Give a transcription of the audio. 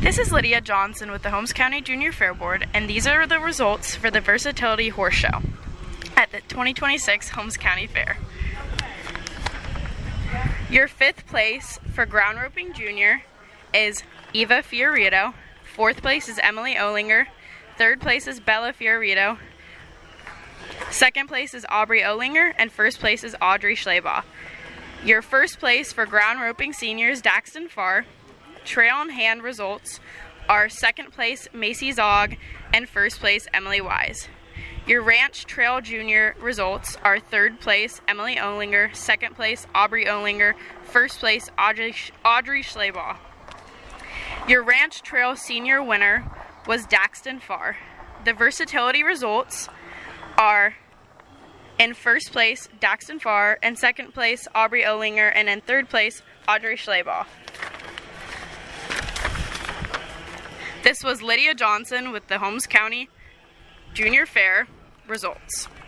This is Lydia Johnson with the Holmes County Junior Fair Board, and these are the results for the Versatility Horse Show at the 2026 Holmes County Fair. Your 5th place for Ground Roping Junior is Eva Fiorito. 4th place is Emily Olinger. 3rd place is Bella Fiorito. 2nd place is Aubrey Olinger, and 1st place is Audrey Schlebaugh. Your 1st place for Ground Roping Senior is Daxton Farr. Trail in hand results are 2nd place Macy Zog and 1st place Emily Wise. Your Ranch Trail Junior results are 3rd place Emily Olinger, 2nd place Aubrey Olinger, 1st place Audrey Schlebaugh. Your Ranch Trail Senior winner was Daxton Farr. The Versatility results are in 1st place Daxton Farr, and 2nd place Aubrey Olinger, and in 3rd place Audrey Schlebaugh. This was Lydia Johnson with the Holmes County Junior Fair results.